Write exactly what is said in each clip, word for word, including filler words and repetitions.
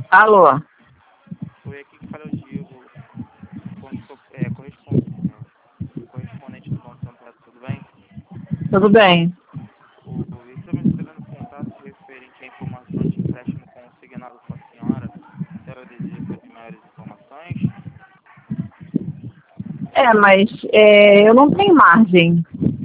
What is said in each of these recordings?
Alô? Foi aqui que fala o Diego, conso- é, correspon- é, correspondente do Banco Santander, tudo bem? Tudo bem? O, estamos entrando em contato referente à informação de empréstimo consignado com a senhora. A senhora deseja saber maiores informações? É, mas é, eu não tenho margem.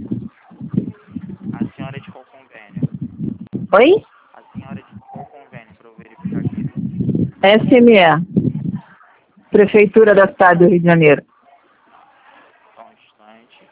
A senhora é de qual convênio? Oi? A senhora é de qual convênio, para eu verificar aqui? S M E, Prefeitura da cidade do Rio de Janeiro. Só um instante.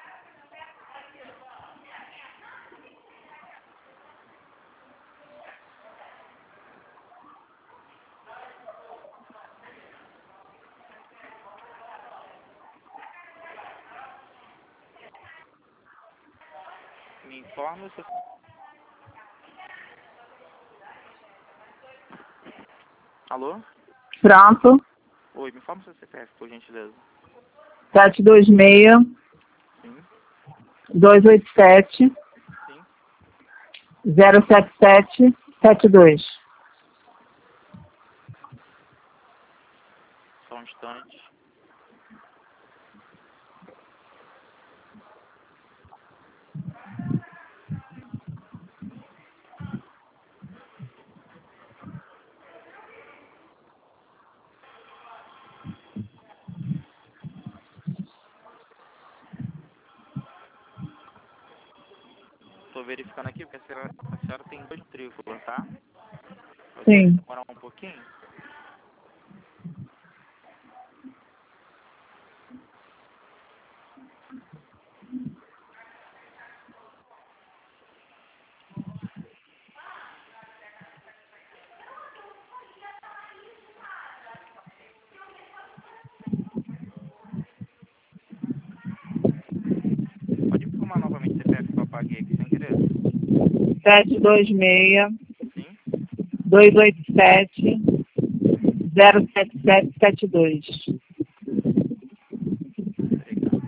Me informe o seu... Alô? Pronto. Oi, me informe o seu C P F, por gentileza. sete dois seis, Sim, dois oito sete, sim. zero sete sete sete dois. Só um instante. Estou verificando aqui porque a senhora, a senhora tem dois matrículas, tá? Pode Sim. demorar um pouquinho? Pode informar novamente o C P F que eu apaguei aqui sem querer? sete dois seis, Sim? dois oito sete, zero sete sete sete dois. Obrigado.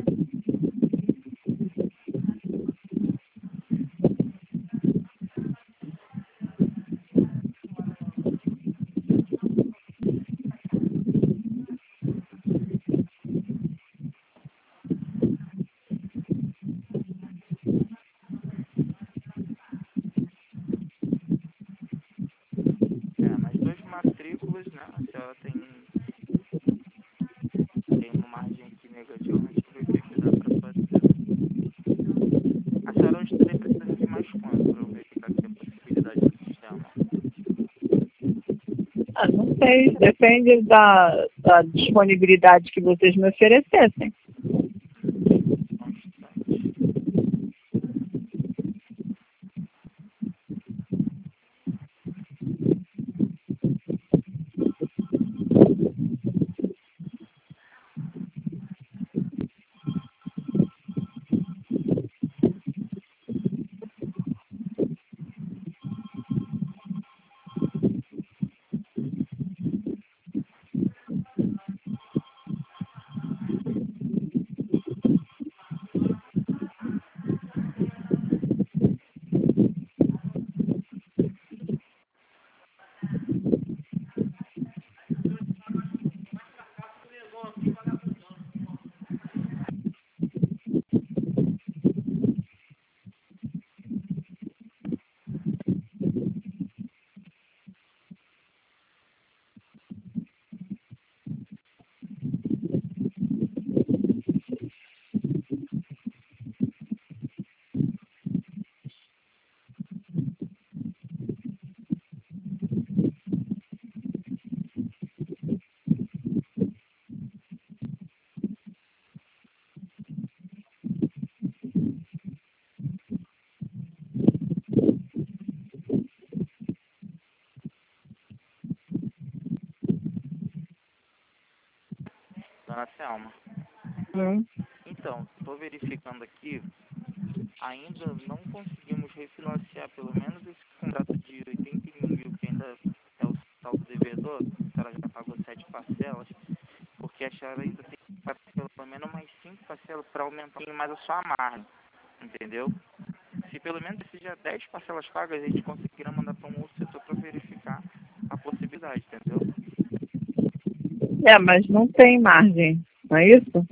É, nas duas matrículas, né, a senhora tem, tem uma margem aqui negativa, mas deixa eu ver o que, que dá para fazer. A senhora hoje estaria precisando de mais quanto para eu verificar aqui a possibilidade do sistema? Ah, não sei, depende da, da disponibilidade que vocês me oferecessem. Só um instante. Dona Selma. Hum. Então, estou verificando aqui, ainda não conseguimos refinanciar pelo menos esse contrato de oitenta e um mil, que ainda é o saldo devedor, a senhora já pagou sete parcelas, porque a senhora ainda tem que pagar pelo menos mais cinco parcelas para aumentar mais a sua margem, entendeu? Se pelo menos seja dez parcelas pagas, a gente conseguirá mandar para um outro setor para verificar a possibilidade, entendeu? É, mas não tem margem, não é isso?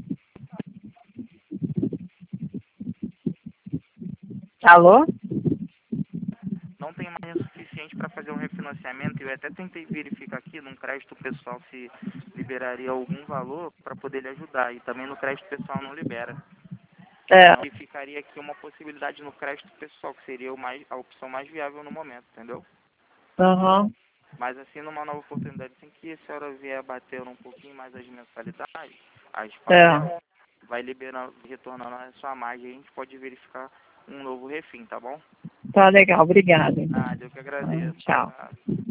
Alô? Não tem margem suficiente para fazer um refinanciamento. Eu até tentei verificar aqui num crédito pessoal se liberaria algum valor para poder lhe ajudar. E também no crédito pessoal não libera. É. Então, ficaria aqui uma possibilidade no crédito pessoal, que seria o mais, a opção mais viável no momento, entendeu? Aham. Mas assim, numa nova oportunidade, assim que a senhora vier batendo um pouquinho mais as mensalidades, as parcelas, É. vai liberando, retornando a sua margem, a gente pode verificar um novo refim, tá bom? Tá legal, obrigada. Ah, eu que Ah, agradeço. tchau. Tá?